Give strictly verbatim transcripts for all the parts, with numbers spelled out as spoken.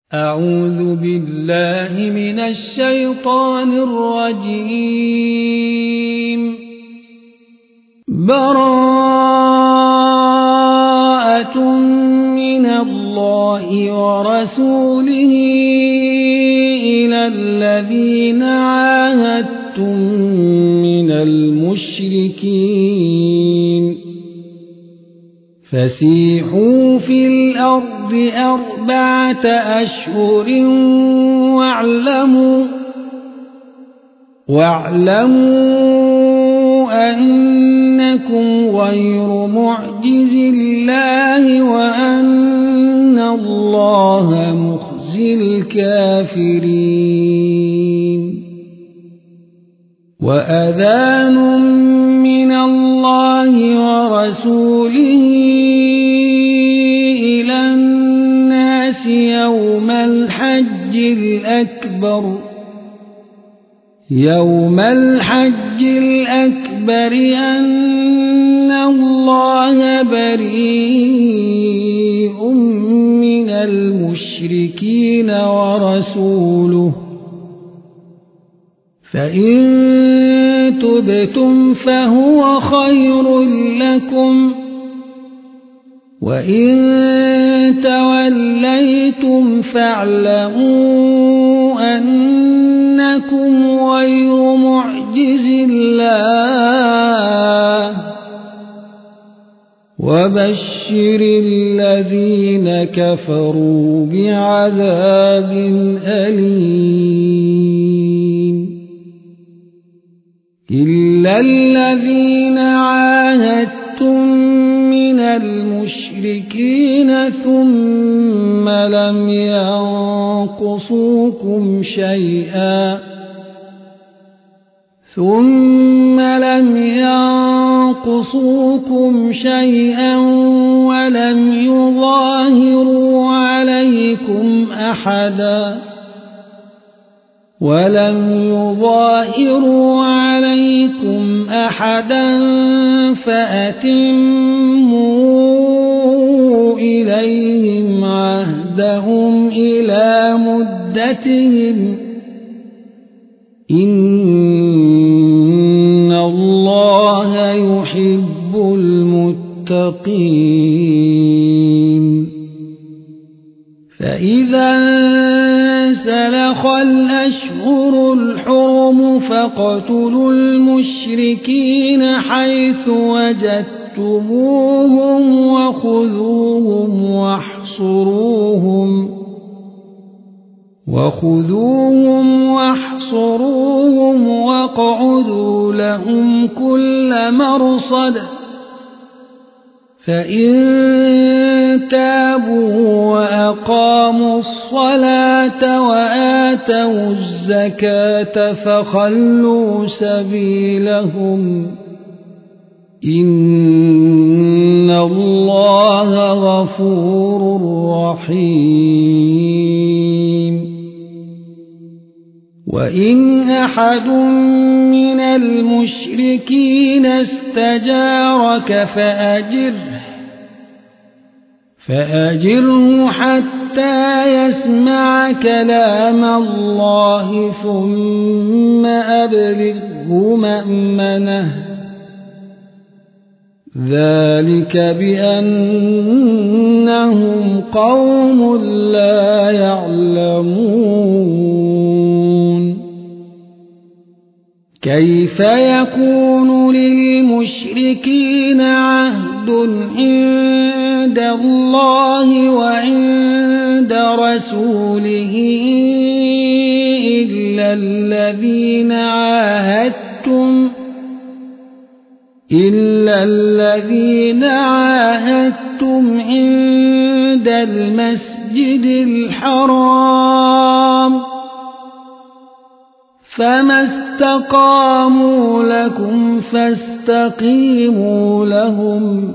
أعوذ بالله من الشيطان الرجيم. براءة من الله ورسوله إلى الذين عاهدتم من المشركين فسيحوا في الأرض أربعة أشهر واعلموا واعلموا أنكم غير معجز الله وأن الله مخزي الكافرين. وأذان من الله ورسوله إلى الناس يوم الحج الأكبر يوم الحج الأكبر أن الله بريء من المشركين ورسوله فإن تبتم فهو خير لكم وإن توليتم فاعلموا أنكم غير معجز الله وبشر الذين كفروا بعذاب أليم. إلا الذين عاهدتم من المشركين ثم لم ينقصوكم شيئا ثم لم ينقصوكم شيئا ولم يظاهروا عليكم أحدا ولم يظاهروا عليكم أحدا فأتموا إليهم عهدهم إلى مدتهم إن الله يحب المتقين. فإذا انسلخ الأشهر الحرم فاقتلوا المشركين حيث وجدتموهم وخذوهم واحصروهم وخذوهم واحصروهم واقعدوا لهم كل مرصد فإن تابوا وأقاموا الصلاة وآتوا الزكاة فخلوا سبيلهم إن الله غفور رحيم. وإن أحد من المشركين استجارك فأجره فأجره حتى يسمع كلام الله ثم أبلغه مأمنه ذلك بأنهم قوم لا يعلمون. كيف يكون للمشركين عهد عند الله وعند رسوله إلا الذين عاهدتم إلا الذين عاهدتم عند المسجد الحرام فما استقاموا لكم فاستقيموا لهم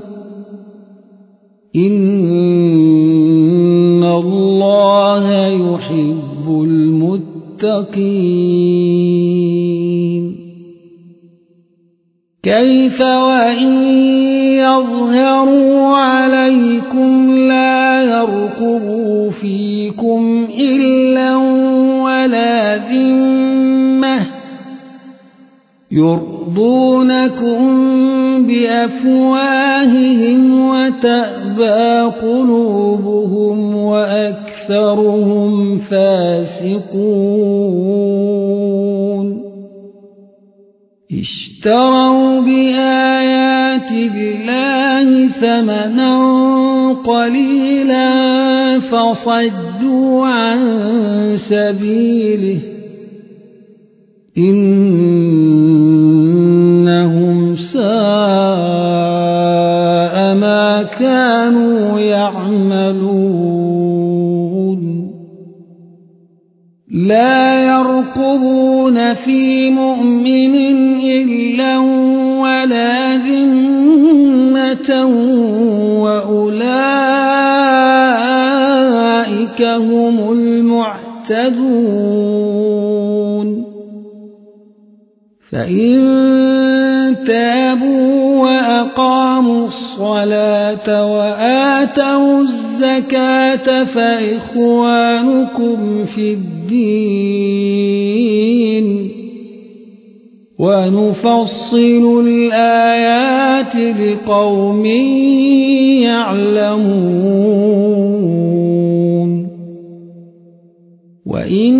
إن الله يحب المتقين. كيف وإن يظهروا عليكم لا يرقبوا فيكم دينكم إلا ولا ذمة يرضونكم بأفواههم وتأبى قلوبهم وأكثرهم فاسقون اشتروا بآيات الله ثمنا قليلا فصدوا عن سبيله إنهم ساء ما كانوا يعملون لا يرقبون في مؤمن إلا ولا ذمة وأولئك هم المعتدون فإن تابوا وأقاموا الصلاة وآتوا الزكاة فإخوانكم في الدين ونفصل الآيات لقوم يعلمون وإن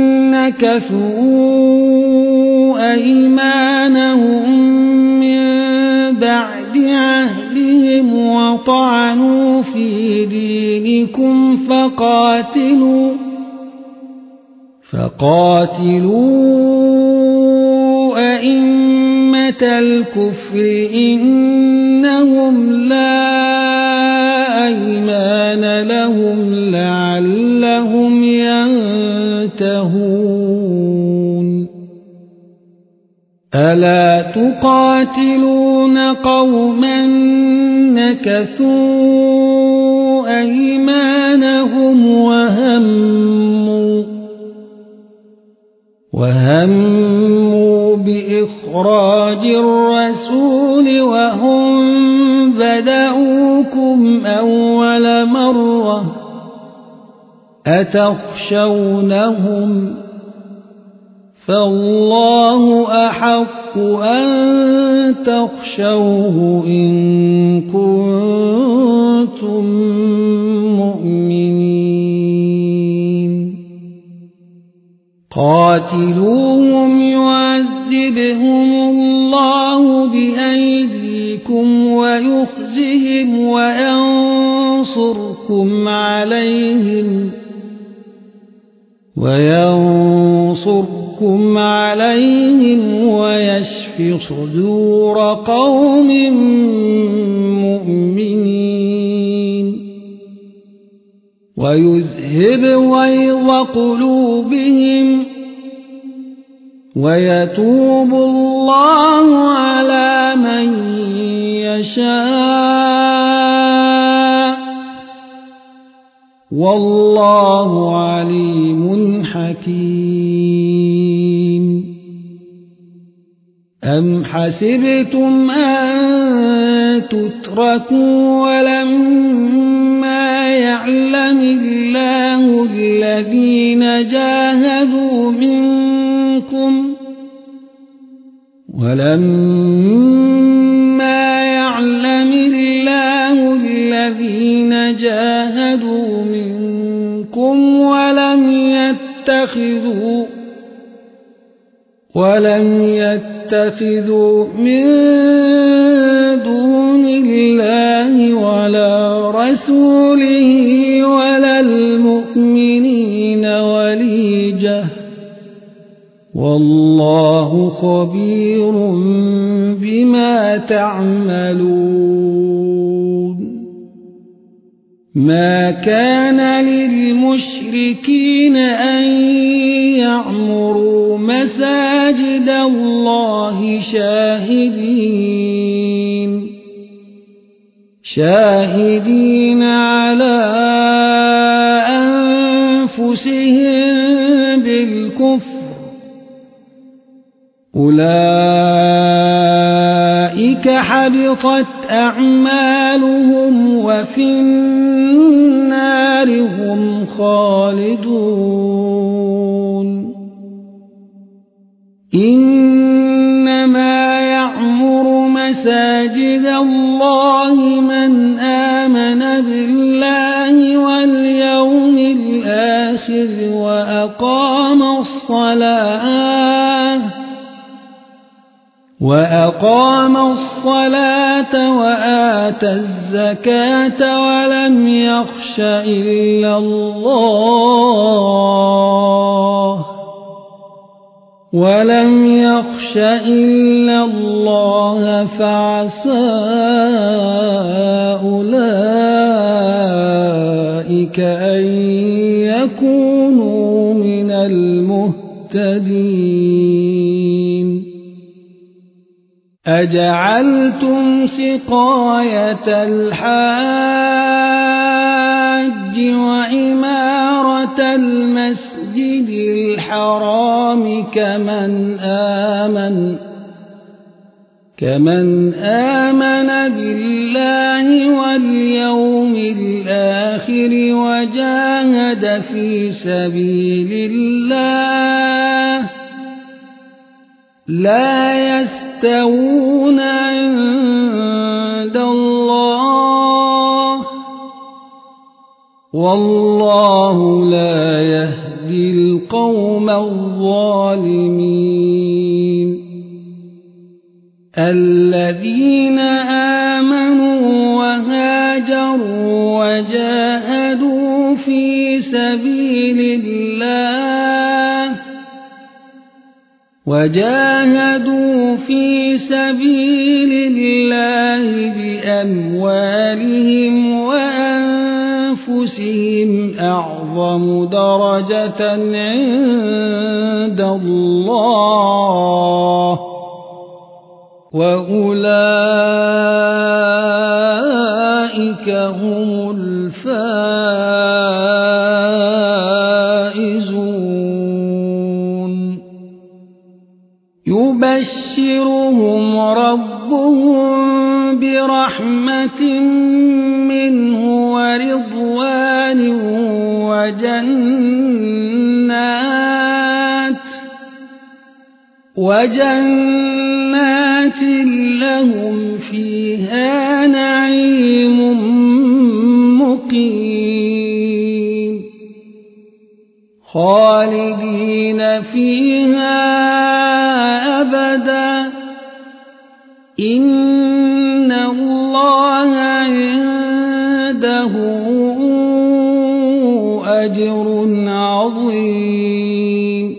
نكثوا أيمانهم من بعد عهدهم وطعنوا في دينكم فقاتلوا فقاتلوا أئمة الكفر إنهم لا أيمان لهم لعلهم ينتهون ألا تقاتلون قوما نكثوا أيمانهم وهموا وهموا بإخراج الرسول وهم بدأوكم أول مرة أتخشونهم فالله أحق أن تخشوه إن كنتم مؤمنين قاتلوهم يعذبهم الله بأيديكم ويخزهم وينصركم عليهم وينصركم عليهم ويشف صدور قوم مؤمنين ويذهب غيظ قلوبهم ويتوب الله على من يشاء والله عليم حكيم أم حسبتم أن تتركوا ولما يعلم الله الذين جاهدوا منكم ولما يعلم الله الذين جاهدوا منكم ولم يتخذوا ولم يتخذوا من دون الله ولا رسوله ولا المؤمنين وليجة والله خبير بما تعملون ما كان للمشركين أن يعمروا مساجد الله شاهدين شاهدين على أنفسهم بالكفر أولئك حبطت أعمالهم وفي النار هم خالدون إنما يعمر مساجد الله من آمن بالله واليوم الآخر وأقام الصلاة وأقام الصلاة وآتى الزكاة ولم يخش إلا الله ولم يخش إلا الله فعسى أولئك أن يكونوا من المهتدين أجعلتم سقاية الحاج وعمارة المسجد الحرام كمن آمن كمن آمن بالله واليوم الآخر وجاهد في سبيل الله لا يستوون عند الله والله لا يهدي القوم الظالمين الذين آمنوا وهاجروا وجاهدوا في سبيل الله وجاهدوا في سبيل الله بأموالهم وأنفسهم أعظم درجة عند الله وأولئك هم الفائزون يبشرهم ربهم برحمة منه ورضوان وجنات وجنات لهم فيها نعيم مقيم خالدين فيها أبدا إن الله عنده أجر عظيم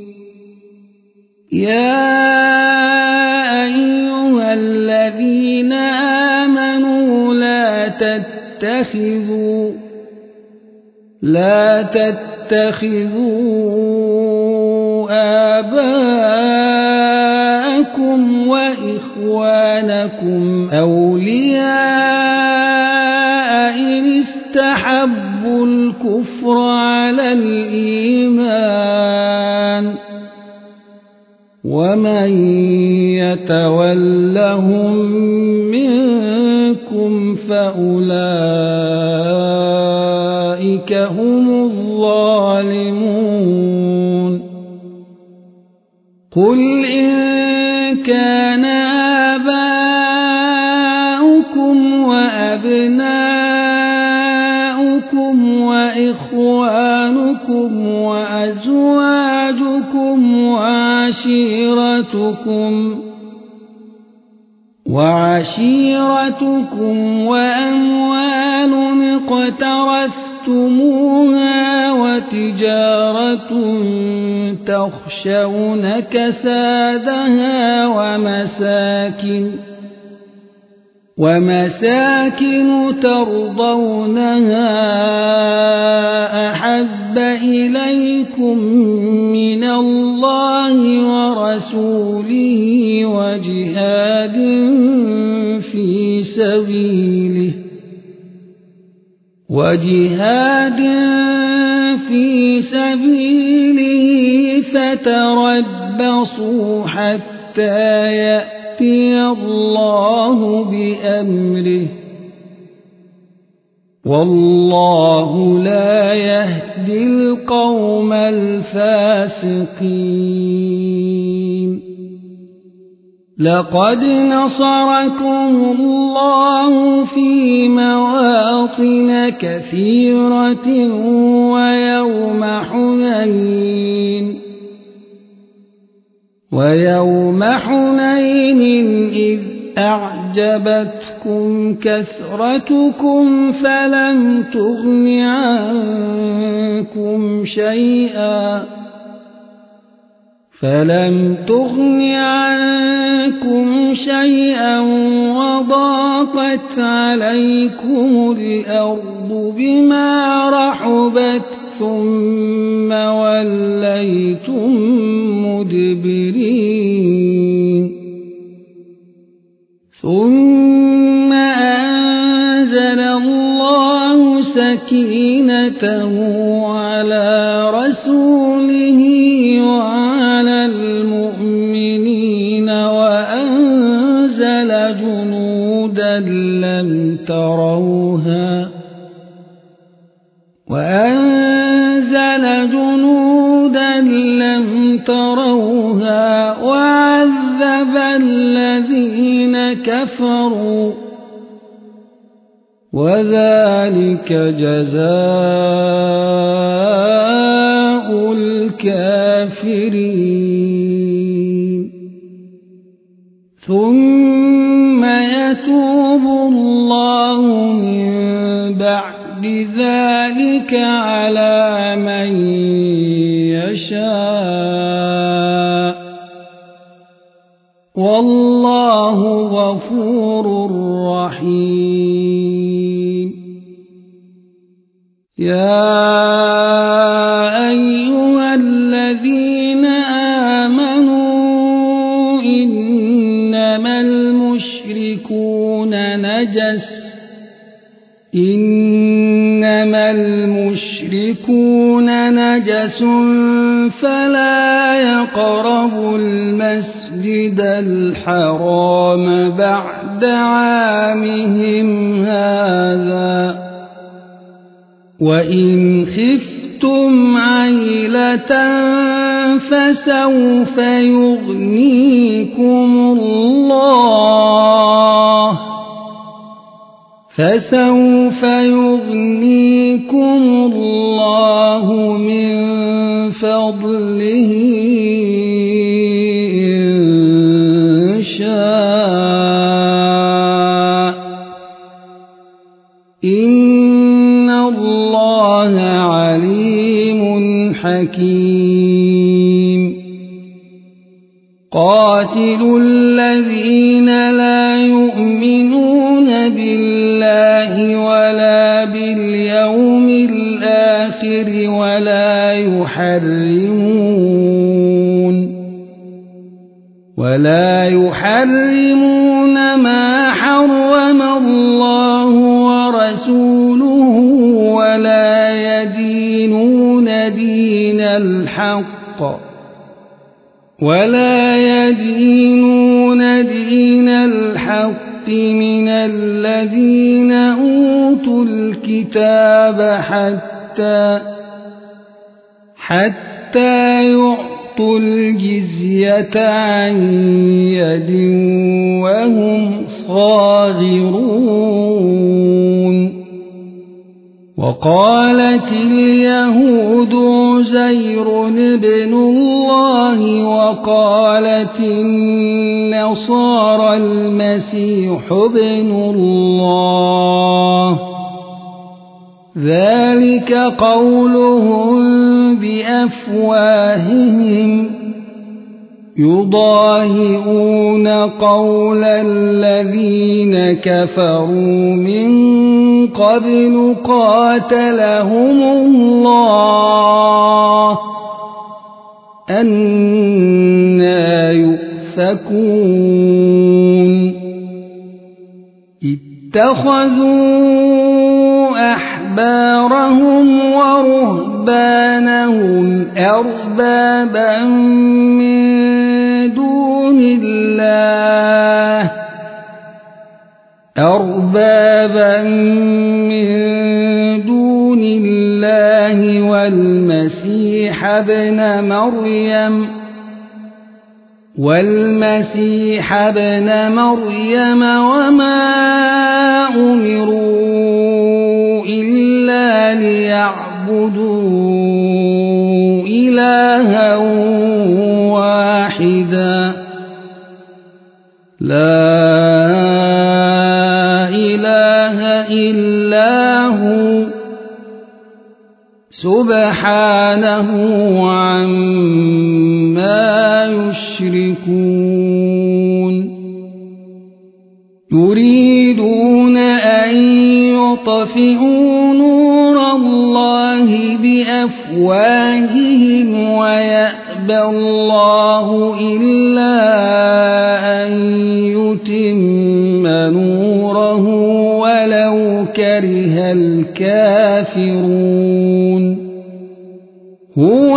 يا أيها الذين آمنوا لا تتخذوا لا تتخذوا آباءكم وإخوانكم أولياء إن استحبوا الكفر على الإيمان ومن يتولهم منكم فأولئك هم الظالمون قل إن كان آباؤكم وأبناؤكم وإخوانكم وأزواجكم وعشيرتكم وعشيرتكم وأموال اقترفتموها وتجارة تخشون كسادها ومساكن ومساكن ترضونها أحب إليكم من الله ورسوله وجهاد في سبيله وجهاد في سبيله فتربصوا حتى يأتي الله بأمره والله لا يهدي القوم الفاسقين لقد نصركم الله في مواطن كثيرة ويوم حنين ويوم حنين إذ أعجبتكم كثرتكم فلم تغن عنكم شيئا فلم تغن عنكم شيئا وضاقت عليكم الأرض بما رحبت ثم وليتم مدبرين ثم أنزل الله سكينته على رسوله وعلى المؤمنين وأنزل جنودا لم تروها وأنزل جنودا لم تروها وعذب الذين كفروا وذلك جزاء الكافرين ثم يتوب الله من بعد ذلك على من يشاء والله غفور رحيم يا أيها الذين آمنوا إنما المشركون نجس إنما المشركون نجس فلا يقربوا المسجد الحرام بعد عامهم هذا وإن خفتم عيلة فسوف يغنيكم الله فسوف يغنيكم الله من فضله إن شاء إن الله عليم حكيم قاتلوا الذين لا يؤمنون بالله ولا باليوم الآخر ولا يحرمون ولا يحرمون ما حرم الله ورسوله ولا يدينون دين الحق ولا يدينون دين الحق من الذين أوتوا الكتاب حتى حتى يعطوا الجزية عن يد وهم صاغرون وقالت اليهود عزير ابن الله وقالت النصارى المسيح ابن الله ذلك قولهم بأفواههم يضاهئون قول الذين كفروا من قبل قاتلهم الله أنى يؤفكون اتخذوا أحبارهم ورهبانهم أربابا من دون الله أربابا من والمسيح ابن مريم والمسيح ابن مريم وما أمروا إلا ليعبدوا إلها واحدا لا إله إلا هو سبحانه عما يشركون يريدون أن يطفئوا نور الله بأفواههم ويأبى الله إلا أن يتم نوره ولو كره الكافرون هو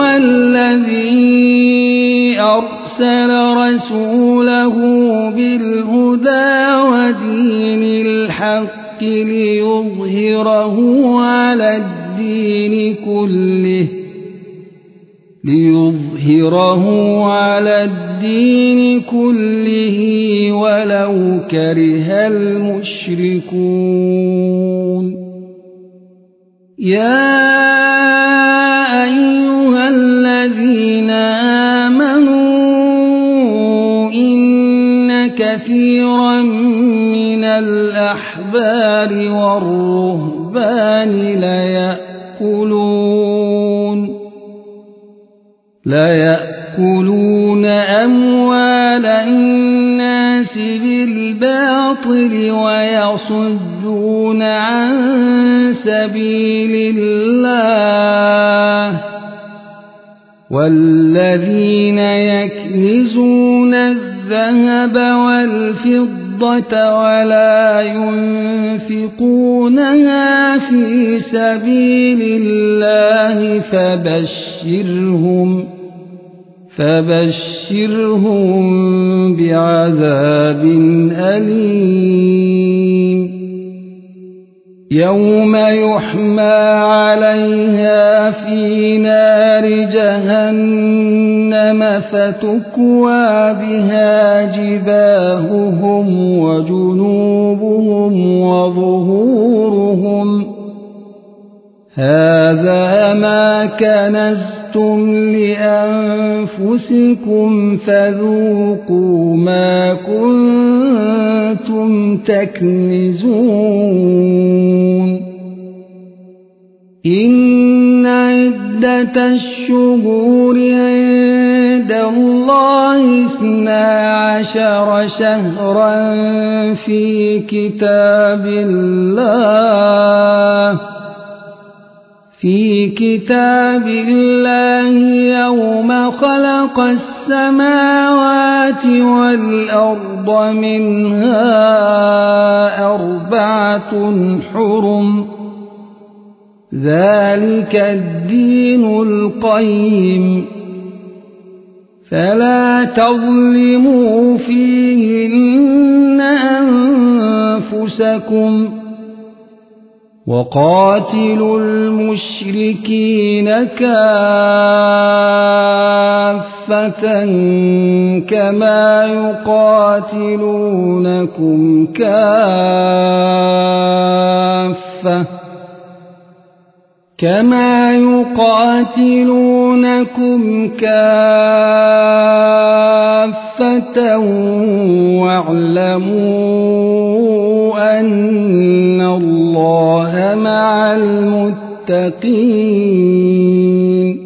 الذي أرسل رسوله بالهدى ودين الحق ليظهره على الدين كله ليظهره على الدين كله ولو كره المشركون يا أيها الذين آمنوا إن كثيرا من الأحبار والرهبان ليأكلون ليأكلون أموال الناس بالباطل ويصدون عن سبيل الله والذين يكنزون الذهب والفضة ولا ينفقونها في سبيل الله فبشرهم فبشرهم بعذاب أليم يوم يحمى عليها في نار جهنم فتكوى بها جباههم وجنوبهم وظهورهم هذا ما كنزتم لأنفسكم فذوقوا ما كنتم تكنزون إن عدة الشهور عند الله اثنا عشر شهرا في كتاب الله في كتاب الله يوم خلق السماوات والأرض منها أربعة حرم ذلك الدين القيم فلا تظلموا فيهن أنفسكم وقاتلوا المشركين كافة كما يقاتلونكم كافة كما يقاتلونكم كافة واعلموا أن الله مع المتقين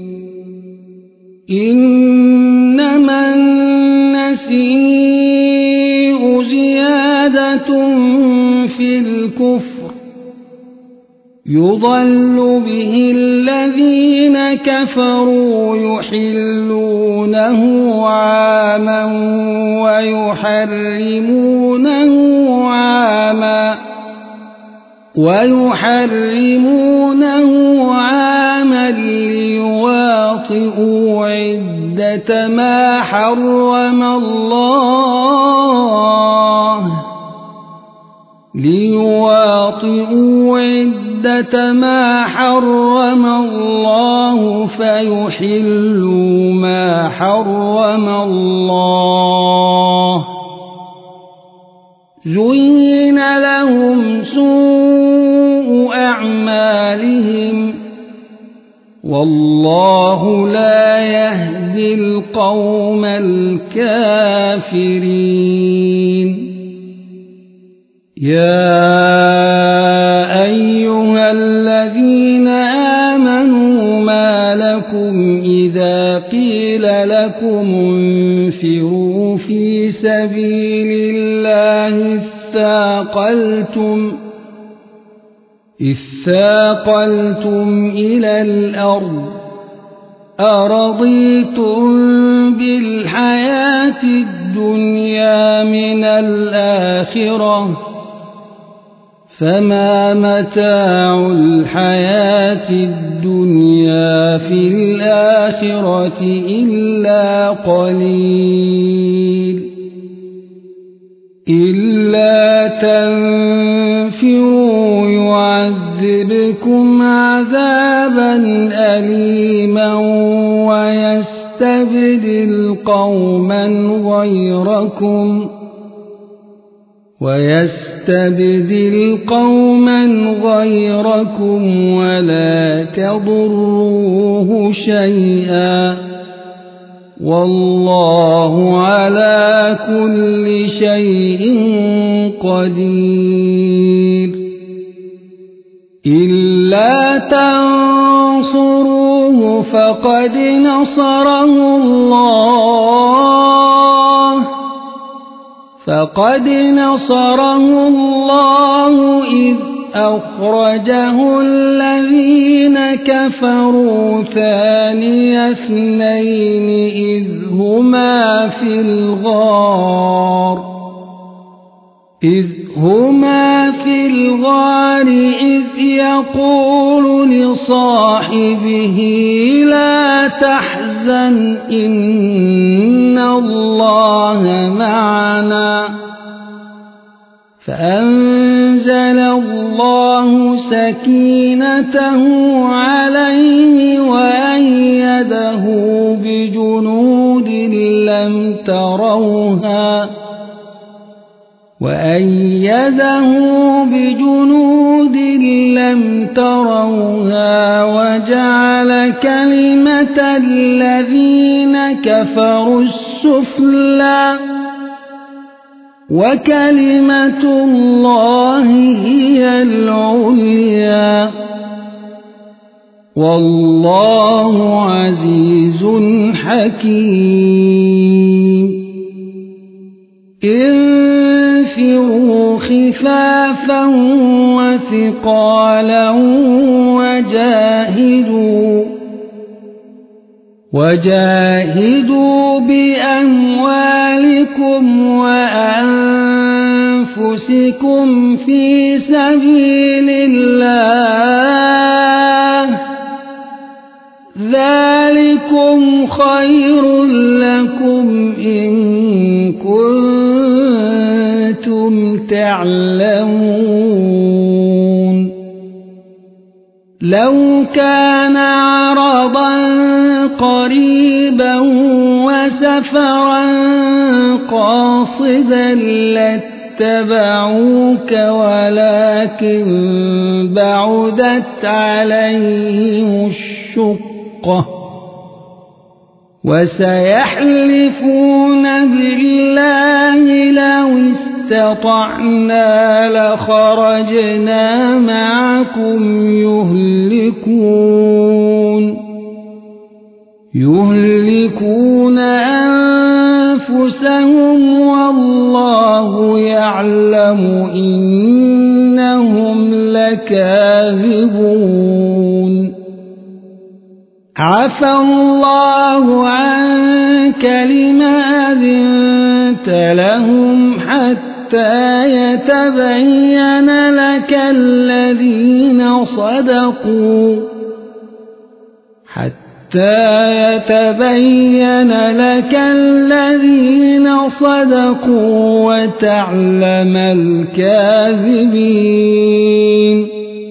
إنما النسيء زيادة في الكفر يضل به الذين كفروا يحلونه عاما ويحرمونه عاما ويحرمونه عاما ليواطئوا عدة ما حرم الله ليواطئوا عدة ما حرم الله فيحلوا ما حرم الله. زين لهم سوء أعمالهم والله لا يهدي القوم الكافرين. يا أيها الذين آمنوا ما لكم إذا قيل لكم انفروا في سبيل الله اثاقلتم اثاقلتم إلى الأرض أرضيتم بالحياة الدنيا من الآخرة فما متاع الحياة الدنيا في الآخرة إلا قليل. إلا تنفروا يعذبكم عذابا أليما ويستبدل قوما غيركم ويستبدل قوما غيركم ولا تضروه شيئا والله على كل شيء قدير. إلا تنصروه فقد نصره الله فقد نصره الله إذ أخرجه الذين كفروا ثاني اثنين إذ هما في الغار إذ هما في الغار إذ يقول لصاحبه لا تحزن إن الله معنا فأنزل الله سكينته عليه وأيده بجنود لم تروها وأيده بجنود لم تروها وجعل كلمة الذين كفروا السفلى وكلمة الله هي العليا والله عزيز حكيم. انفروا خفافا وثقالا وجاهدوا وجاهدوا بأموالكم وأنفسكم في سبيل الله ذلكم خير لكم إن كنتم تعلمون. لو كان عرضا قريبا وسفرا قاصدا لاتبعوك ولكن بعدت عليهم الشقة وسيحلفون بالله لو استطعنا لخرجنا معكم يهلكون يهلكون أنفسهم والله يعلم إنهم لكاذبون. عفى الله عنك لما أذنت لهم حتى يتبين لك الذين صدقوا حتى يتبين لك الذين صدقوا وتعلم الكاذبين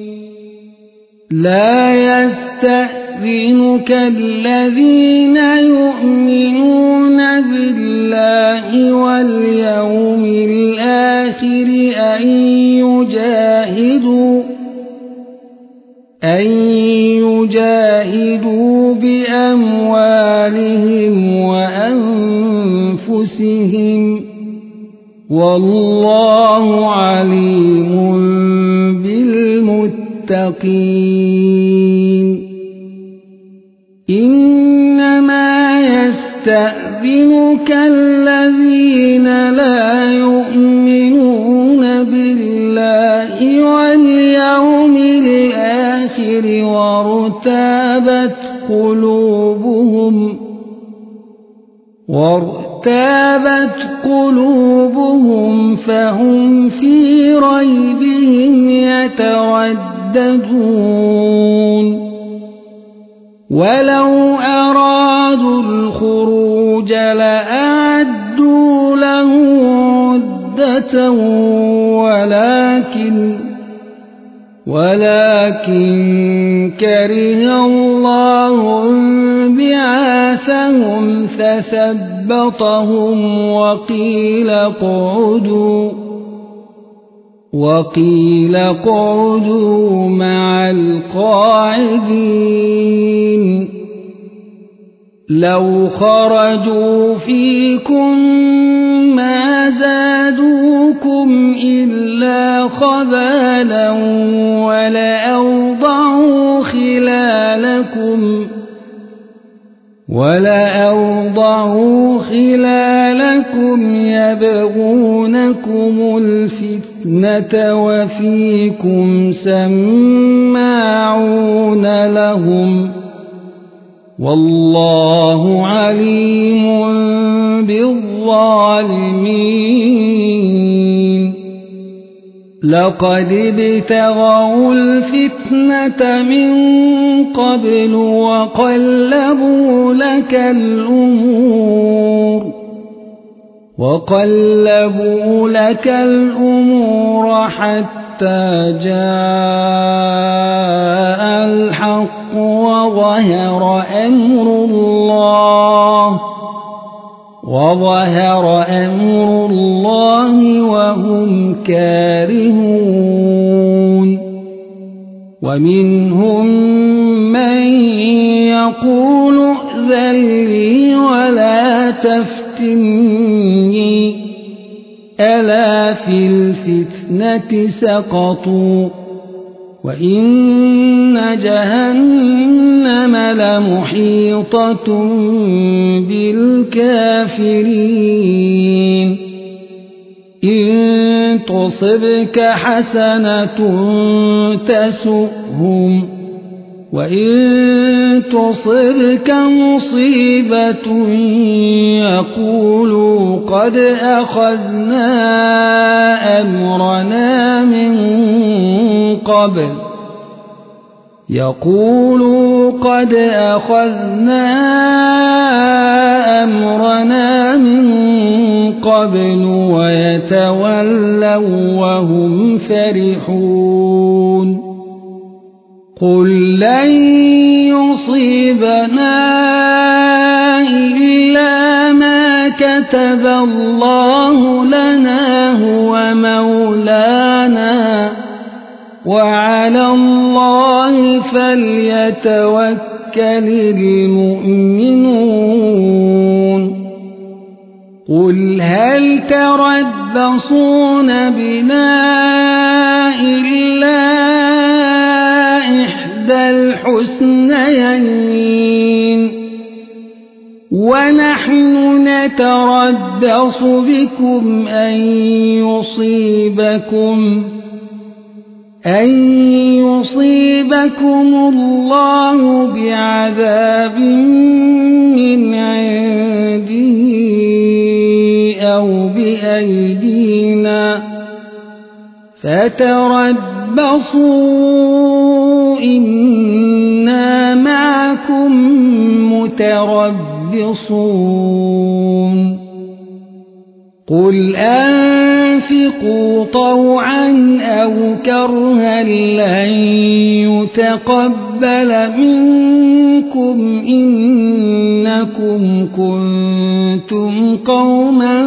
لا يستأذنك الذين يؤمنون بالله واليوم الآخر أن يجاهدوا أن يجاهدوا بأموالهم وأنفسهم والله عليم بالمتقين إنما يستأذنك الذين لا يؤمنون بالله واليوم الآخر وارتابت قلوبهم وارتابت قلوبهم فهم في ريبهم يترددون ولو أرادوا الخروج لأعدوا له عدة ولكن ولكن كره الله بعاثهم فثبطهم وقيل اقعدوا وقيل اقعدوا مع القاعدين لو خرجوا فيكم ما زادوكم إلا خبالا ولأوضعوا خلالكم ولأوضعوا خلالكم يبغونكم الفتنة وفيكم سماعون لهم والله عليم بالظالمين لقد ابتغوا الفتنة من قبل وقلبوا لك الأمور وقلبوا لك الأمور حتى جاء الحق وظهر أمر الله وظهر أمر الله وهم كارهون ومنهم من يقول ائذن لي ولا تفتني ألا في الفتنة سقطوا وإن جهنم لمحيطة بالكافرين إن تصبك حسنة تسؤهم وإن تصبك مصيبة يقولوا قد أخذنا أمرنا من قبل يقولوا قد أخذنا أمرنا من قبل ويتولوا وهم فرحون قل لن يصيبنا إلا ما كتب الله لنا هو مولانا وعلى الله فليتوكل المؤمنون قل هل تربصون بنا إلا إحدى الحسنيين ونحن نتربص بكم أن يصيبكم أن يصيبكم الله بعذاب من عنده أو بأيدينا فتربصوا إنا معكم متربصون قل أنفقوا طوعا أو كرها لن يتقبل منكم إنكم كنتم قوما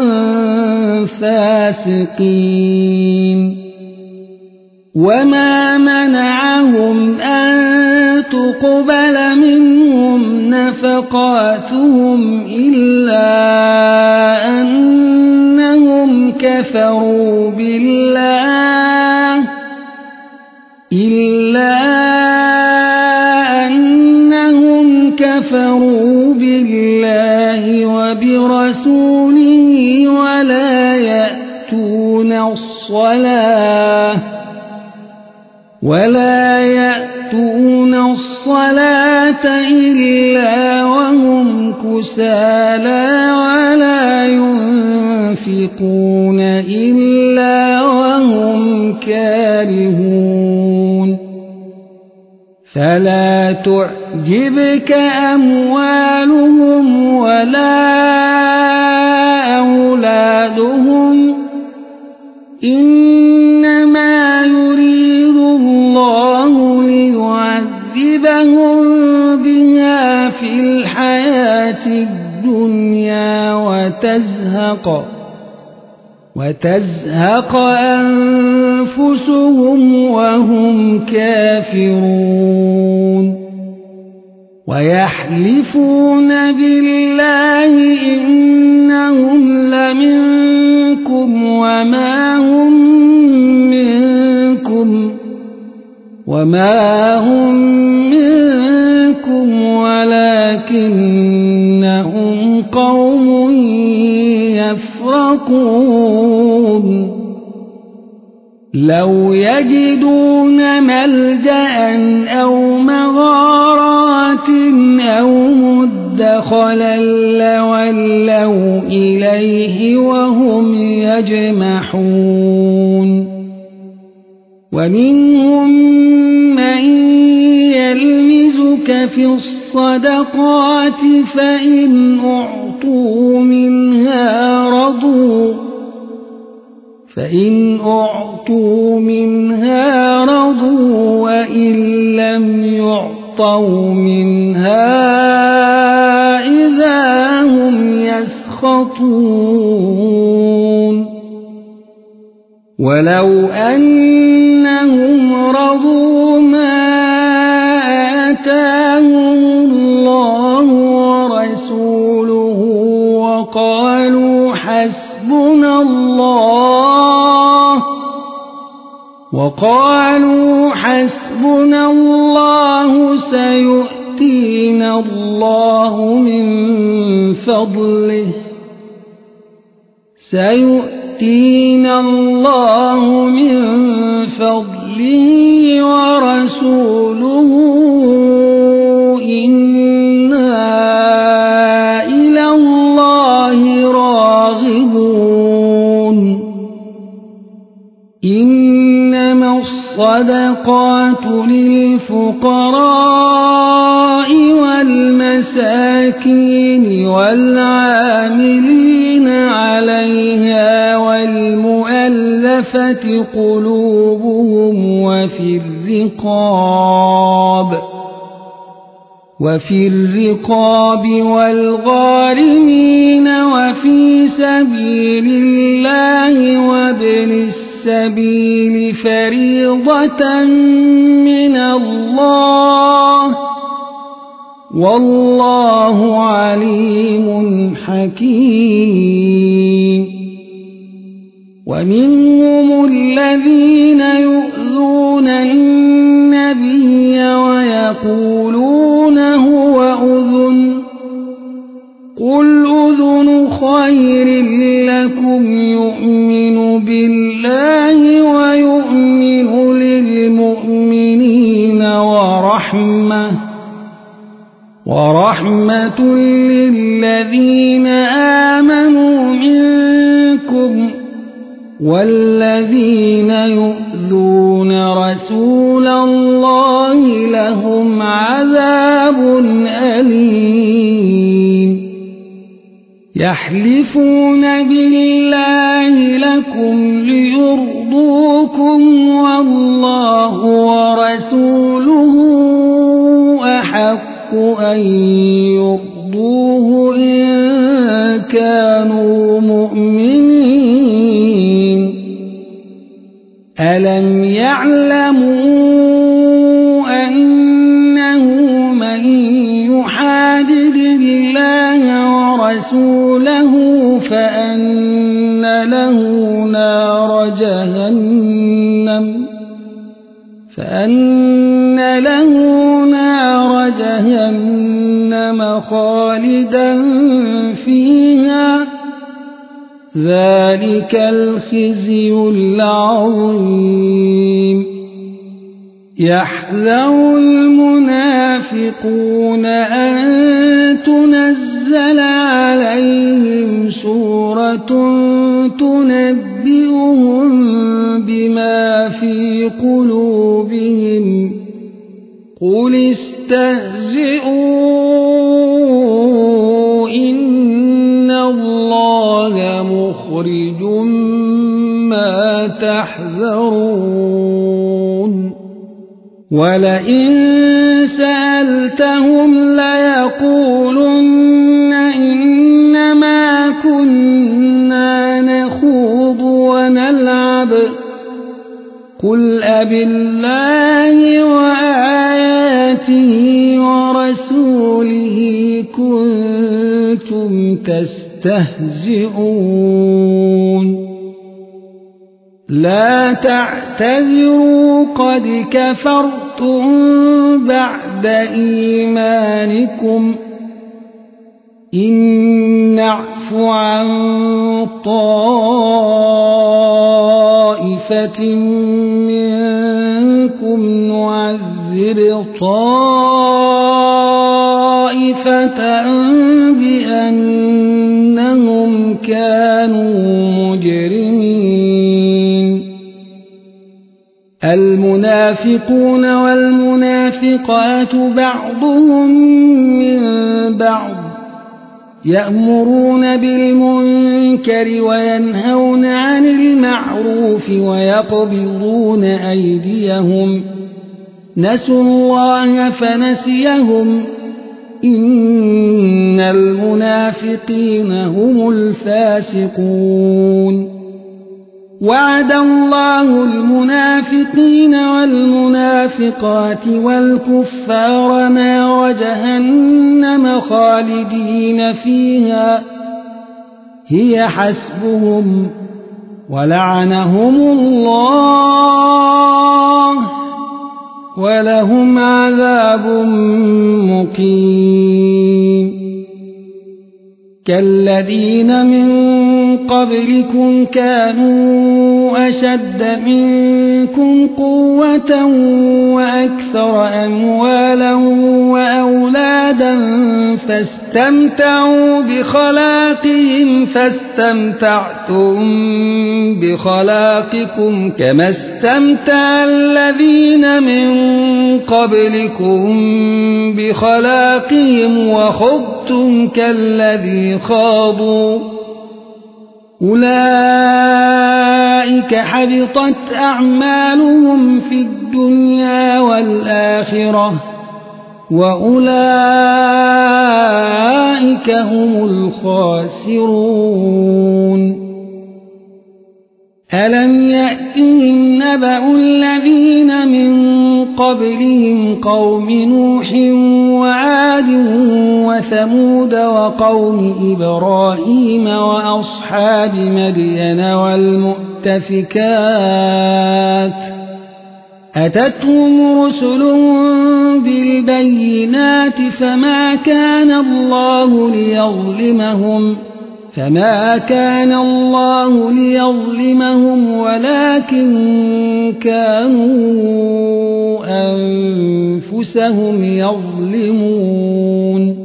فاسقين وما منعهم أن تقبل منهم نفقاتهم إلا أنهم كفروا بالله إلا أنهم كفروا بالله وبرسوله ولا يأتون الصلاة ولا يأتون الصلاة إلا وهم كسالى ولا ينفقون إلا وهم كارهون فلا تعجبك أموالهم ولا أولادهم إنما يريد الله ليعذبهم بها في الحياة الدنيا وتزهق وتزهق أنفسهم وهم كافرون ويحلفون بالله إنهم لمنكم وما هم منكم وما هم منكم ولكنهم قوم يفرقون لو يجدون ملجأ أو مغارات أو مدخلا لولوا إليه وهم يجمحون ومنهم من يلمزك في الصدقات فإن أعطوا منها رضوا فإن أعطوا منها رضوا وإن لم يعطوا منها إذا هم يسخطون ولو أنهم رضوا ما آتاهم الله ورسوله وقالوا حسبنا الله وقالوا حسبنا الله سيؤتينا الله من فضله سيؤتينا الله من فضله ورسوله إنا إلى الله راغبون إنما الصدقات للفقراء والمساكين والعاملين عليها والمؤلفة قلوبهم وفي الرقاب وفي الرقاب والغارمين وفي سبيل الله وابن السبيل فريضة من الله والله عليم حكيم ومنهم الذين يؤذون النبي ويقولون هو أذن قل أذن خير لكم يؤمن بالله ويؤمن للمؤمنين ورحمة ورحمة للذين آمنوا منكم والذين يؤذون رسول الله لهم عذاب أليم يحلفون بالله لكم ليرضوكم والله ورسوله أحق أن يرضوه إن كانوا مؤمنين ألم يعلموا أنه من يحادد الله ورسوله فأن له نار جهنم فأن له نار جهنم خالدا فيها ذلك الخزي العظيم يحذر المنافقون أن تنزل عليهم سورة تنبئهم بما في قلوبهم قل استهزئوا إن الله مخرج ما تحذرون ولئن سألتهم ليقولن إنما كنا نخوض ونلعب قل أبالله وآياته ورسوله كنتم تستهزئون لا تعتذروا قد كفرتم بعد إيمانكم إن نعف عن طائفة منكم نعذب طائفة بأنهم كانوا مجرمين المنافقون والمنافقات بعضهم من بعض يأمرون بالمنكر وينهون عن المعروف ويقبضون أيديهم نسوا الله فنسيهم إن المنافقين هم الفاسقون وعد الله المنافقين والمنافقات والكفار نار جهنم خالدين فيها هي حسبهم ولعنهم الله ولهم عذاب مقيم كالذين من قبلكم كانوا أشد منكم قوة وأكثر أموالا وأولادا فاستمتعوا بخلاقهم فاستمتعتم بخلاقكم كما استمتع الذين من قبلكم بخلاقهم وخضتم كالذي خاضوا أولئك حبطت أعمالهم في الدنيا والآخرة وأولئك هم الخاسرون ألم يأتهم نبأ الذين من قبلهم قوم نوح وعاد وثمود وقوم إبراهيم وأصحاب مدين والمؤتفكات أتتهم رسلهم بالبينات فما كان الله ليظلمهم فما كان الله ليظلمهم ولكن كانوا أنفسهم يظلمون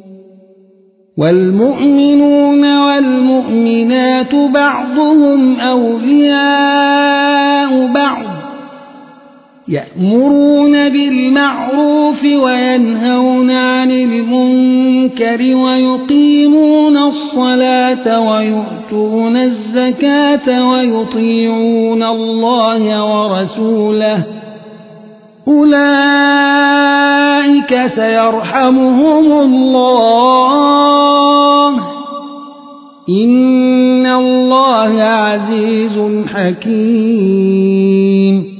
والمؤمنون والمؤمنات بعضهم أولياء بعض يأمرون بالمعروف وينهون عن المنكر ويقيمون الصلاة ويؤتون الزكاة ويطيعون الله ورسوله أولئك سيرحمهم الله إن الله عزيز حكيم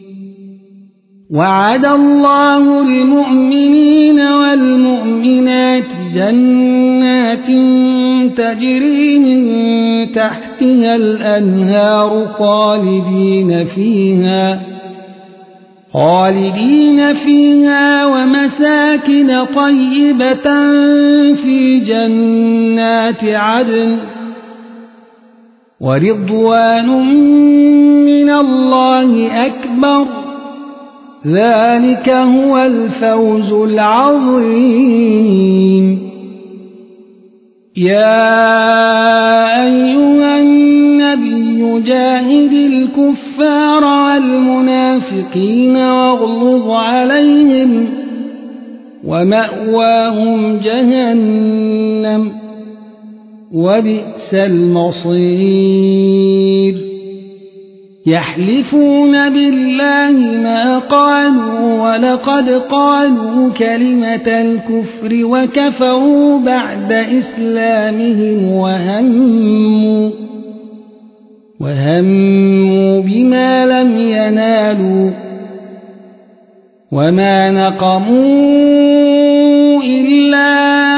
وعد الله المؤمنين والمؤمنات جنات تجري من تحتها الأنهار خالدين فيها خالدين فيها ومساكن طيبة في جنات عدن ورضوان من الله أكبر ذلك هو الفوز العظيم يا أيها النبي جاهد الكفار والمنافقين واغلظ عليهم ومأواهم جهنم وبئس المصير يحلفون بالله ما قالوا ولقد قالوا كلمة الكفر وكفروا بعد إسلامهم وهموا وهموا بما لم ينالوا وما نقموا إلا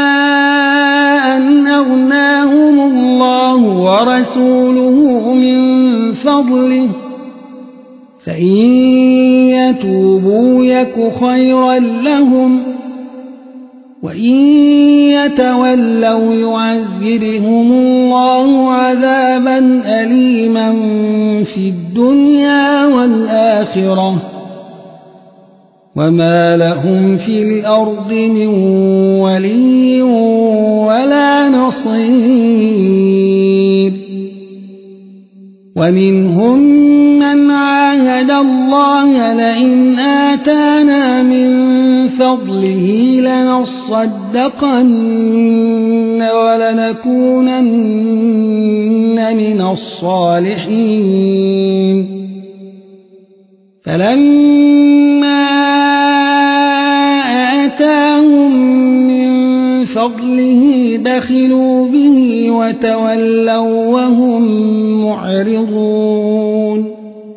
أن أغناهم الله ورسوله من فضله فإن يتوبوا يك خيرا لهم وإن يتولوا يعذبهم الله عذابا أليما في الدنيا والآخرة وما لهم في الأرض من ولي ولا نصير ومنهم من عاهد الله لئن آتانا من فضله لنصدقن ولنكونن من الصالحين فلما آتاهم من فضله بخلوا به وتولوا وهم معرضون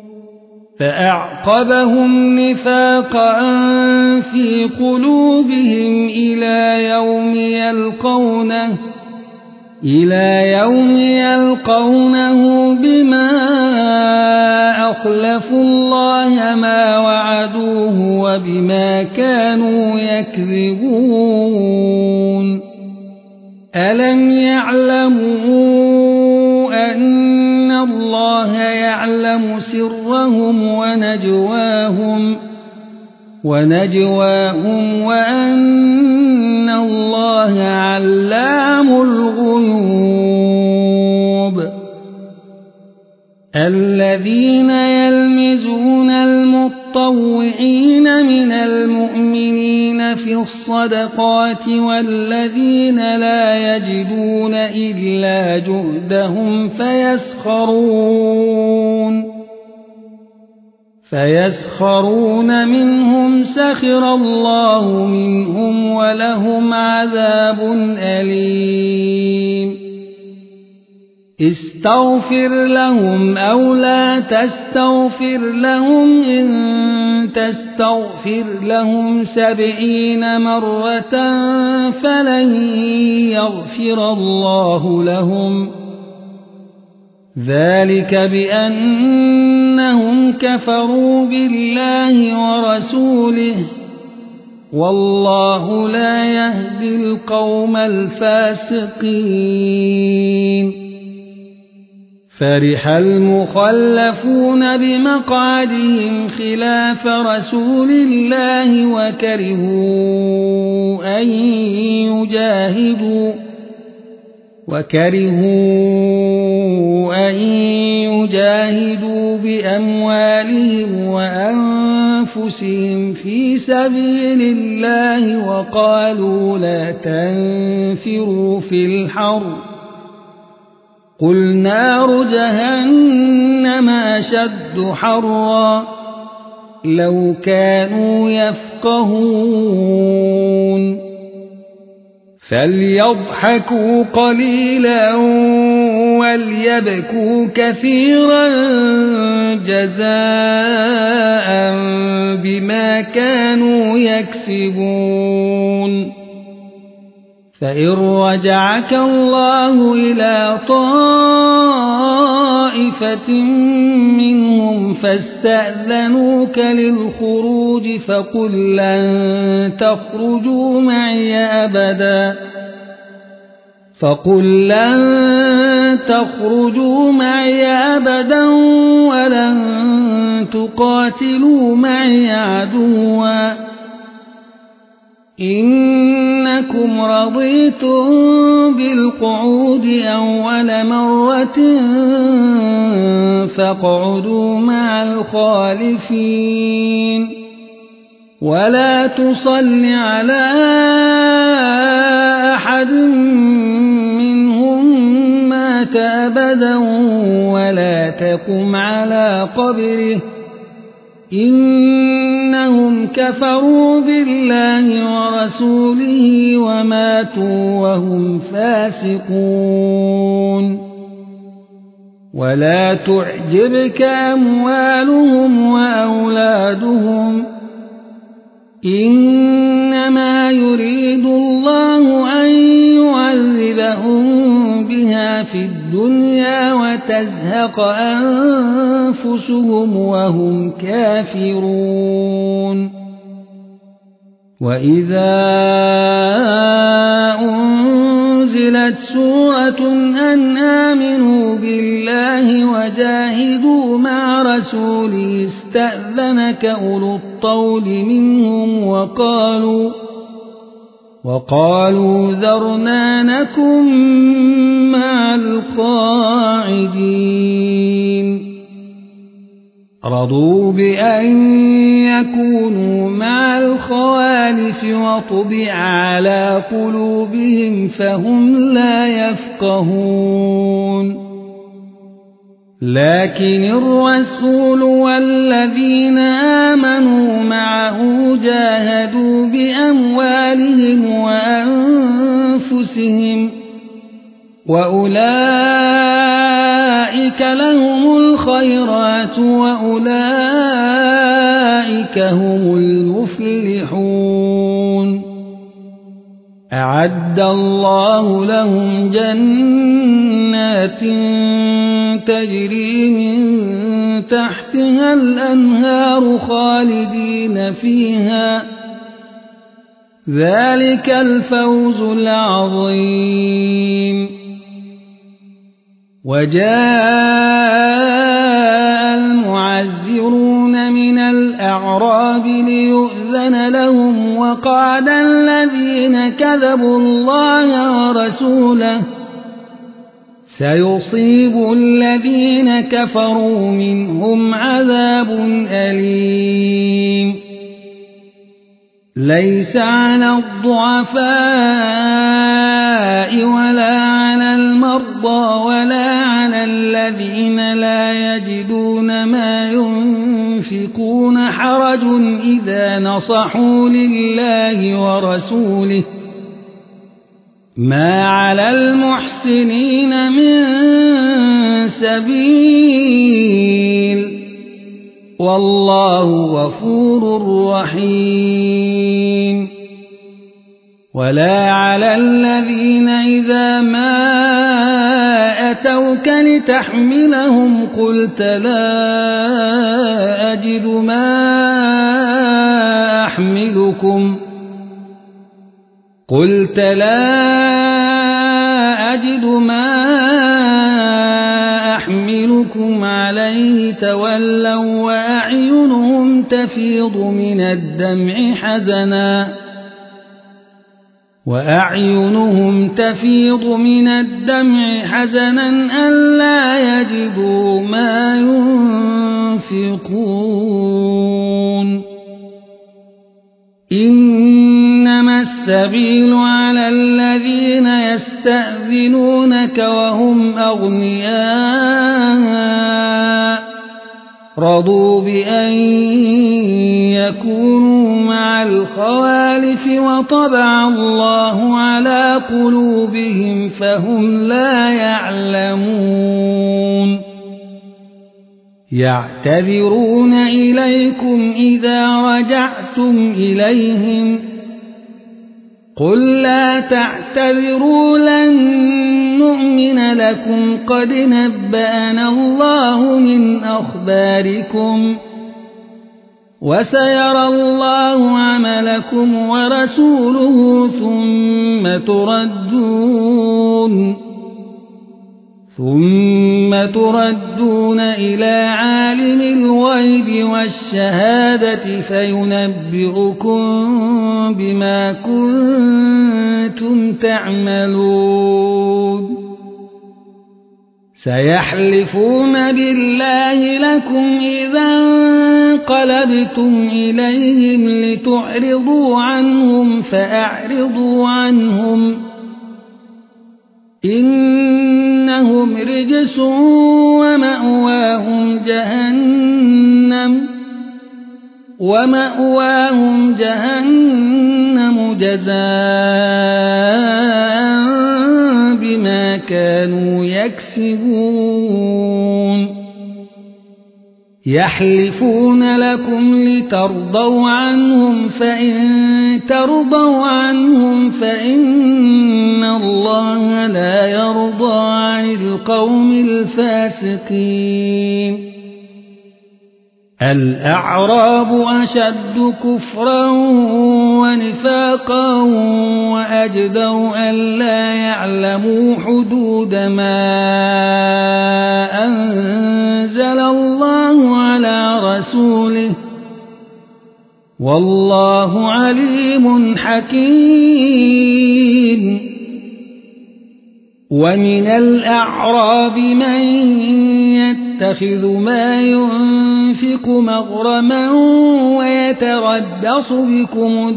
فأعقبهم نفاقا في قلوبهم إلى يوم يلقونه إلى يوم يلقونه بما أخلفوا الله ما وعدوه وبما كانوا يكذبون ألم يعلموا أن الله يعلم سرهم ونجواهم ونجواهم وأن الله علام الغيوب الذين يلمزون المطوعين من المؤمنين في الصدقات والذين لا يجدون إلا جهدهم فيسخرون فيسخرون منهم سخر الله منهم ولهم عذاب أليم استغفر لهم أو لا تستغفر لهم إن تستغفر لهم سبعين مرة فلن يغفر الله لهم ذلك بأنهم كفروا بالله ورسوله والله لا يهدي القوم الفاسقين فرح المخلفون بمقعدهم خلاف رسول الله وكرهوا أن يجاهدوا وكرهوا أن يجاهدوا بأموالهم وأنفسهم أنفسهم في سبيل الله وقالوا لا تنفروا في الحر قل نار جهنم أشد حرا لو كانوا يفقهون فليضحكوا قليلا وليبكوا كثيرا جزاء بما كانوا يكسبون فإن رجعك الله إلى طائفة منهم فاستأذنوك للخروج فقل لن تخرجوا معي أبدا فقل لن تخرجوا معي أبدا ولن تقاتلوا معي عدوا إنكم رضيتم بالقعود أول مرة فاقعدوا مع الخالفين ولا تصل على أحد منهم مات أبدا ولا تقم على قبره إنهم كفروا بالله ورسوله وماتوا وهم فاسقون ولا تعجبك أموالهم وأولادهم إنما يريد الله أن يعذبهم بها في الدنيا وتزهق أنفسهم وهم كافرون وإذا أنزلت سورة أن آمنوا بالله وجاهدوا مع رسوله استأذنك أولو الطول منهم وقالوا وقالوا ذرنا نكن مع القاعدين رضوا بأن يكونوا مع الخوالف وطبع على قلوبهم فهم لا يفقهون لكن الرسول والذين آمنوا معه جاهدوا بأموالهم وأنفسهم وأولئك لهم الخيرات وأولئك هم المفلحون أعد الله لهم جنات تجري من تحتها الأنهار خالدين فيها ذلك الفوز العظيم وجاء المعذرون من الأعراب ليؤذن لهم وقعد الذين كذبوا الله ورسوله سيصيب الذين كفروا منهم عذاب أليم ليس على الضعفاء ولا على المرضى ولا على الذين لا يجدون ما ينفقون حرج إذا نصحوا لله ورسوله ما على المحسنين من سبيل والله غفور رحيم ولا على الذين إذا ما أتوك لتحملهم قلت لا أجد ما أحملكم قلت لا أجد ما أحملكم عليه تولوا وأعينهم تفيض من الدمع حزنا وأعينهم تفيض من الدمع حزنا ألا يجدوا ما ينفقون إنما السبيل على الذين يستأذنونك وهم أغنياء رضوا بأن يكونوا مع الخوالف وطبع الله على قلوبهم فهم لا يعلمون يعتذرون إليكم إذا رجعتم إليهم قل لا تعتذروا لن نؤمن لكم قد نبأنا الله من أخباركم وسيرى الله عملكم ورسوله ثم تردون ثم تردون إلى عالم الغيب والشهادة فينبئكم بما كنتم تعملون سيحلفون بالله لكم إذا انقلبتم إليهم لتعرضوا عنهم فأعرضوا عنهم إنهم رجس ومأواهم جهنم ومأواهم جهنم جزاء بما كانوا يكسبون يحلفون لكم لترضوا عنهم فإن ترضوا عنهم فإن الله لا يرضى عن القوم الفاسقين الأعراب أشد كفرا ونفاقا وأجدر ألا يعلموا حدود ما أنزل الله على رسوله والله عليم حكيم ومن الأعراب من يتخذ ما ينفق مغرما ويتربص بكم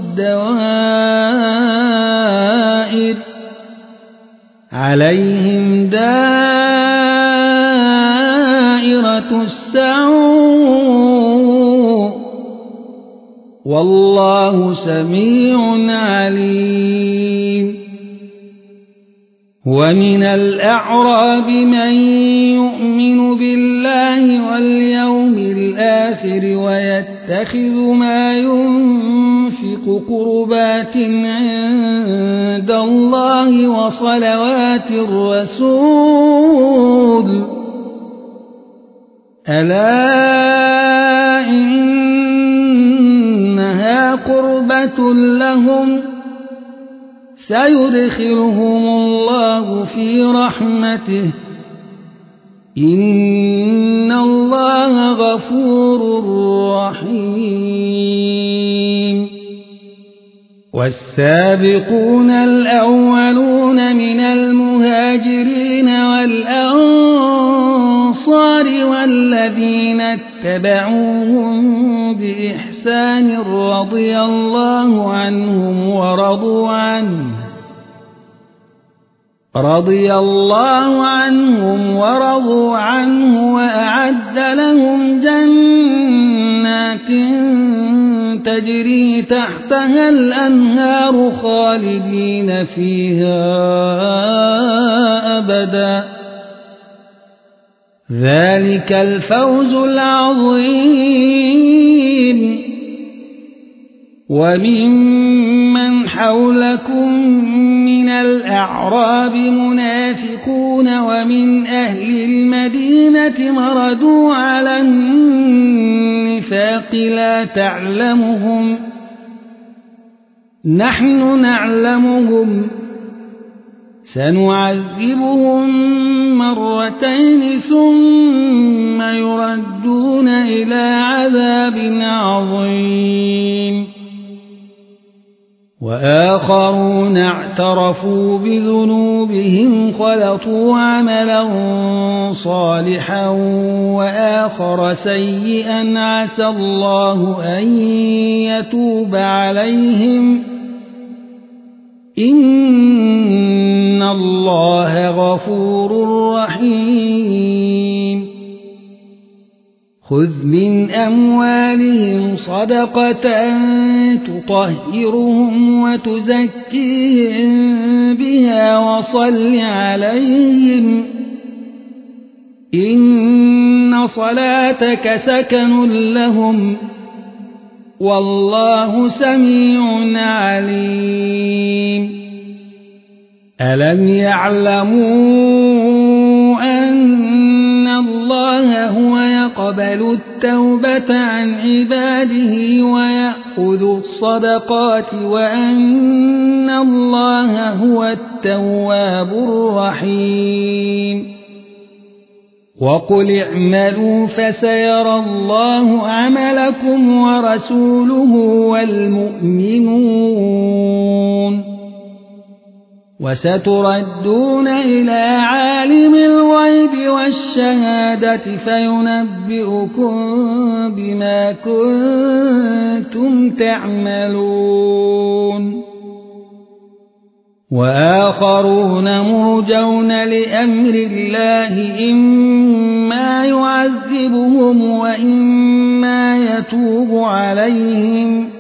الدوائر عليهم دائرة السوء والله سميع عليم ومن الأعراب من يؤمن بالله واليوم الآخر ويتخذ ما ينفق قربات عند الله وصلوات الرسول ألا إنها قربة لهم سيدخلهم الله في رحمته إن الله غفور رحيم والسابقون الأولون من المهاجرين والأنصار والذين اتبعوهم بإحسان رضي الله عنهم ورضوا عنه رضي الله عنهم ورضوا عنه وأعد لهم جنات تجري تحتها الأنهار خالدين فيها أبدا ذلك الفوز العظيم وممن حولكم من الأعراب منافقون ومن أهل المدينة مردوا على النفاق لا تعلمهم نحن نعلمهم سنعذبهم مرتين ثم يردون إلى عذاب عظيم وآخرون اعترفوا بذنوبهم خلطوا عملا صالحا وآخر سيئا عسى الله أن يتوب عليهم إن الله غفور رحيم خذ من أموالهم صدقة تطهرهم وتزكيهم بها وصل عليهم إن صلاتك سكن لهم والله سميع عليم ألم يعلموا أن الله هو يقبل التوبة عن عباده ويأخذ الصدقات وأن الله هو التواب الرحيم وقل اعملوا فسيرى الله عملكم ورسوله والمؤمنون وستردون إلى عالم الغيب والشهادة فينبئكم بما كنتم تعملون وآخرون مرجون لأمر الله إما يعذبهم وإما يتوب عليهم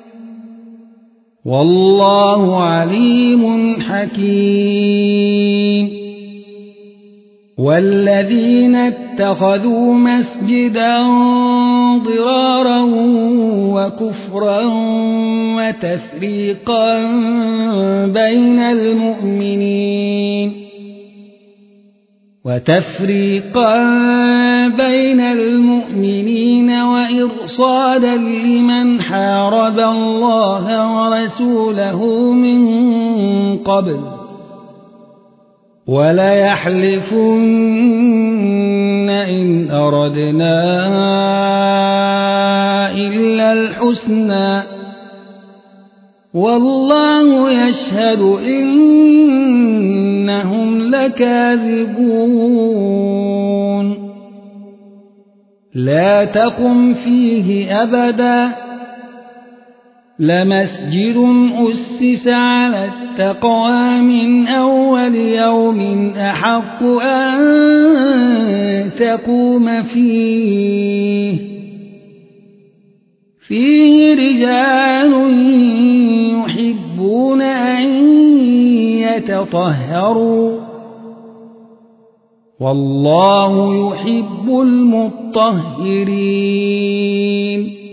والله عليم حكيم والذين اتخذوا مسجدا ضرارا وكفرا وتفريقا بين المؤمنين وتفريقا بين المؤمنين وإرصادا لمن حارب الله ورسوله من قبل وليحلفن إن أردنا إلا الحسنى والله يشهد إنهم لكاذبون لا تقم فيه أبدا لمسجد أسس على التقوى من أول يوم أحق أن تقوم فيه فيه رجال يحبون أن يتطهروا والله يحب المطهرين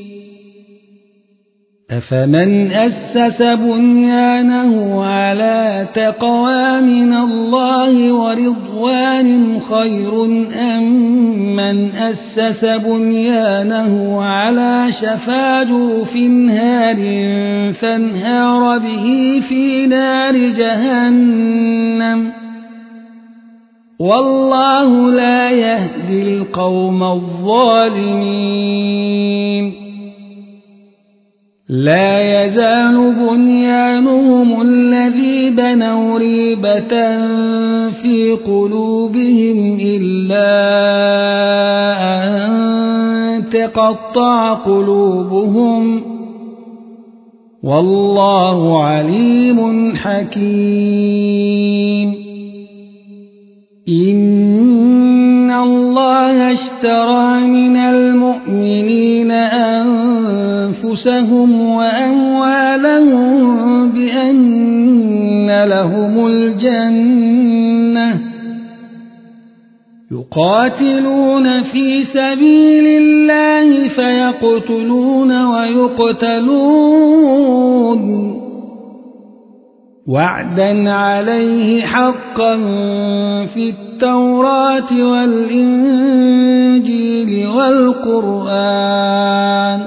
أفمن أسس بنيانه على تقوى من الله ورضوان خير أم من أسس بنيانه على شفا جرف هار فانهار به في نار جهنم والله لا يهدي القوم الظالمين لا يزال بنيانهم الذي بنوا ريبة في قلوبهم إلا أن تقطع قلوبهم والله عليم حكيم إن الله اشترى من المؤمنين أنفسهم وأموالهم بأن لهم الجنة يقاتلون في سبيل الله فيقتلون ويقتلون وعدا عليه حقا في التوراة والإنجيل والقرآن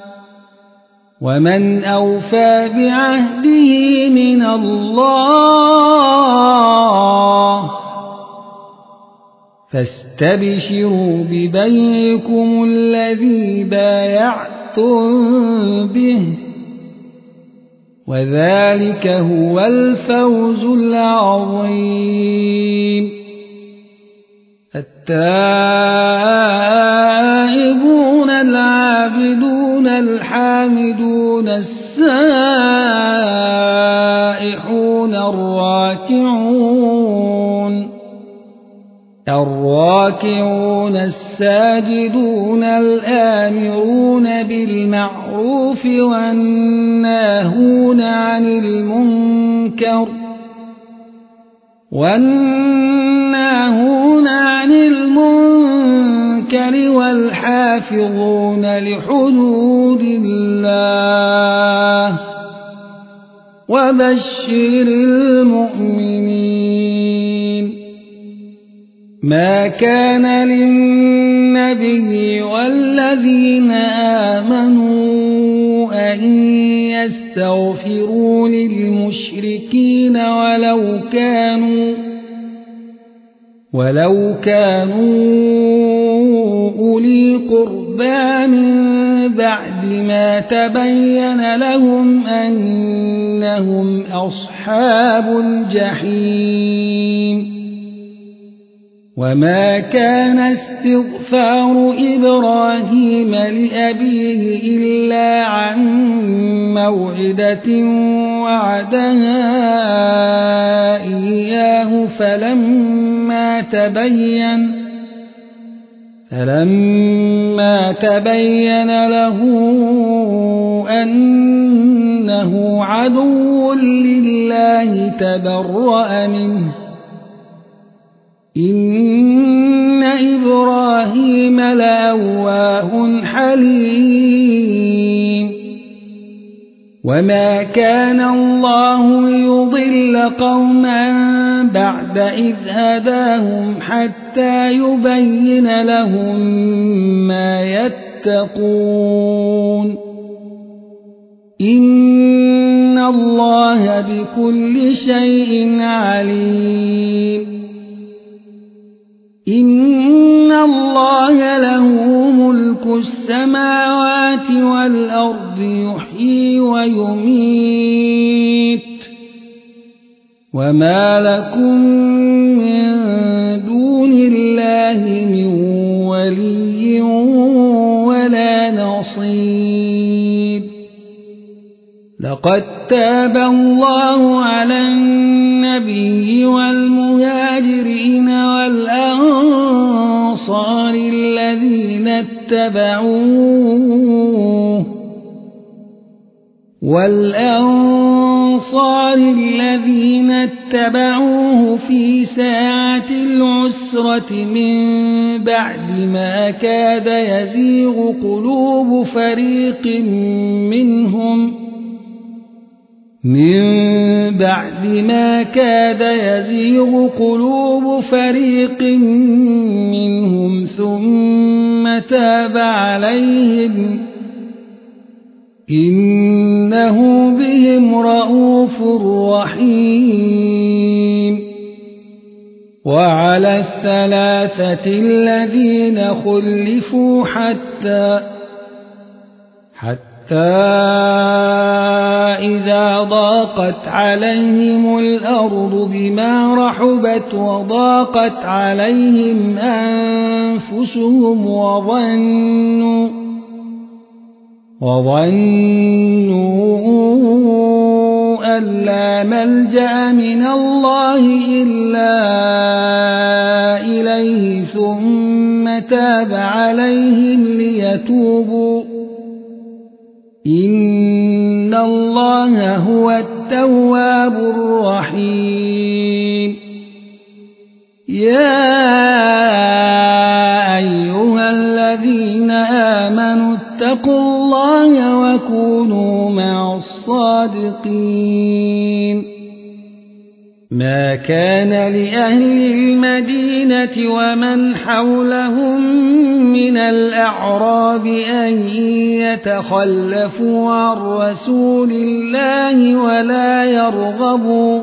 ومن أوفى بعهده من الله فاستبشروا ببيعكم الذي بايعتم به وذلك هو الفوز العظيم. التائبون العابدون الحامدون السائحون الراكعون الراكعون الساجدون الآمرون بالمعروف والناهون عن المنكر والناهون عن المنكر والحافظون لحدود الله وبشر المؤمنين. ما كان للنبي والذين آمنوا أن يستغفروا للمشركين ولو كانوا ولو كانوا أولي قربى من بعد ما تبين لهم أنهم أصحاب الجحيم. وما كان استغفار إبراهيم لأبيه إلا عن موعدة وعدها إياه فلما تبين فلما تبين له أنه عدو لله تبرأ منه. إن إبراهيم لأواه حليم. وما كان الله ليضل قوما بعد إذ هداهم حتى يبين لهم ما يتقون. إن الله بكل شيء عليم. إن الله له ملك السماوات والأرض يحيي ويميت. وما لكم من دون الله من ولي ولا نصير. لقد تاب الله على النبي والمهاجرين والأنصار الذين اتبعوه والأنصار الذين اتبعوه في ساعة العسرة من بعد ما كاد يزيغ قلوب فريق منهم من بعد ما كاد يزيغ قلوب فريق منهم ثم تاب عليهم إنه بهم رءوف رحيم. وعلى الثلاثة الذين خلفوا حتى حتى إذا ضاقت عليهم الأرض بما رحبت وضاقت عليهم أنفسهم وظنوا وظنوا أن لا ملجأ من الله إلا إليه ثم تاب عليهم ليتوبوا إن الله هو التواب الرحيم. يا أيها الذين آمنوا اتقوا الله وكونوا مع الصادقين. ما كان لأهل المدينة ومن حولهم من الأعراب أن يتخلفوا عن رسول الله ولا يرغبوا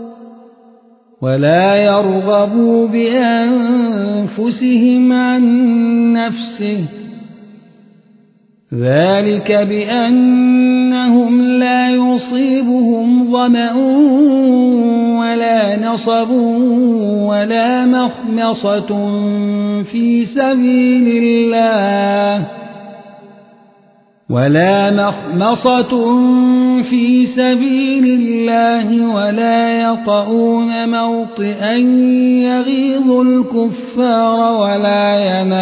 ولا يرغبوا بأنفسهم عن نفسه ذلك بأنهم لا يصيبهم ظمأ ولا نصب ولا مخمصة في سبيل الله ولا مخمصة في سبيل الله ولا يطؤون موطئا يغيظ الكفار ولا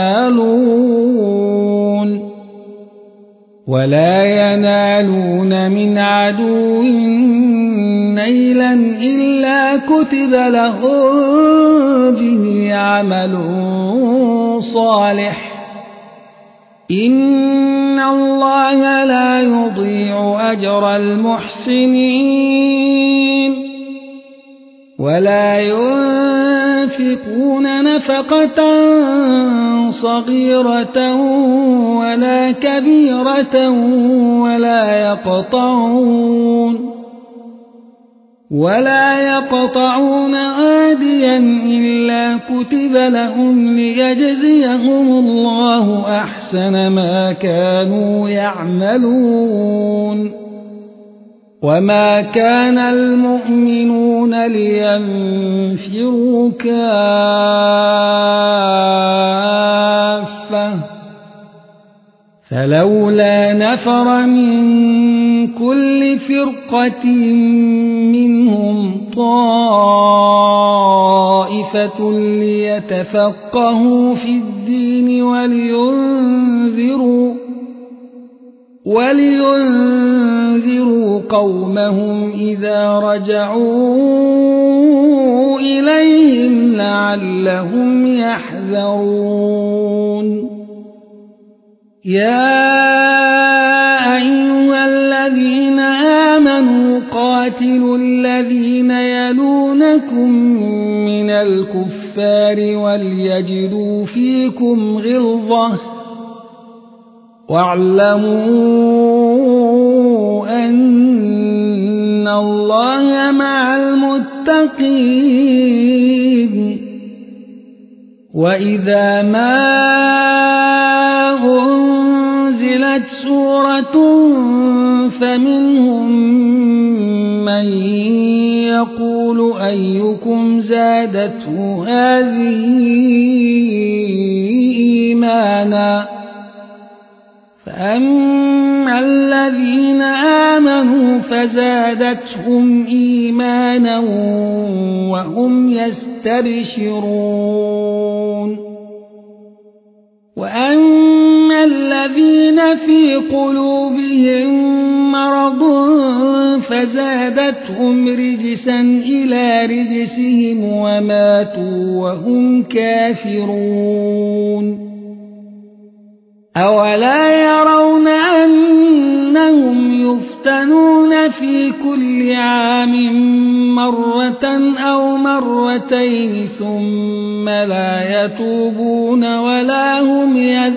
ينالون ولا ينالون من عدو نيلا إلا كتب لهم به عمل صالح إن الله لا يضيع أجر المحسنين ولا ينفقون نفقة صغيرة ولا كبيرة ولا يقطعون ولا يقطعون واديا إلا كتب لهم ليجزيهم الله أحسن ما كانوا يعملون وما كان المؤمنون لينفروا كافة فلولا نفر من كل فرقة منهم طائفة ليتفقهوا في الدين ولينذروا ولينذروا قومهم إذا رجعوا إليهم لعلهم يحذرون يا أيها الذين آمنوا قاتلوا الذين يلونكم من الكفار وليجدوا فيكم غلظة واعلموا أن الله مع المتقين وإذا ما أنزلت سورة فمنهم من يقول أيكم زادته هذه إيمانا فأما الذين آمنوا فزادتهم إيمانا وهم يستبشرون وأما الذين في قلوبهم مرض فزادتهم رجسا إلى رجسهم وماتوا وهم كافرون أولا يرون أنهم يفتنون في كل عام مرة أو مرتين ثم لا يتوبون ولا هم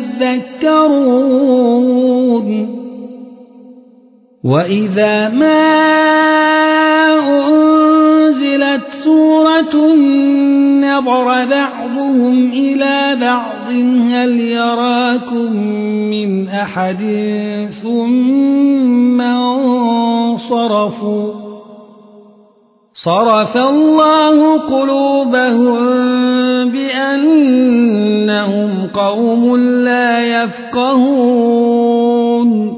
يذكرون وإذا ما أنزلت سورة نظر بعضهم إلى بعض هل يراكم من أحد ثم انصرفوا صرف الله قلوبهم بأنهم قوم لا يفقهون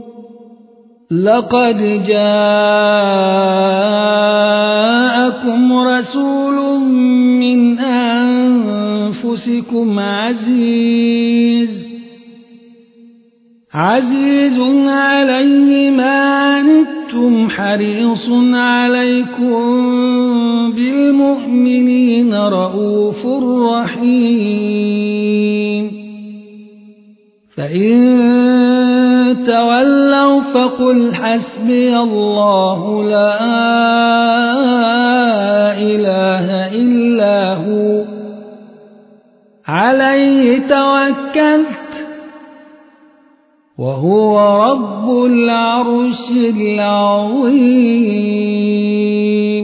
لقد جاءكم رسول من أنفسكم عزيز عزيز عليه ما عنتم حريص عليكم بالمؤمنين رؤوف رحيم فإن تولوا فقل حسبي الله لا إله إلا هو عليه توكلت وهو رب العرش العظيم.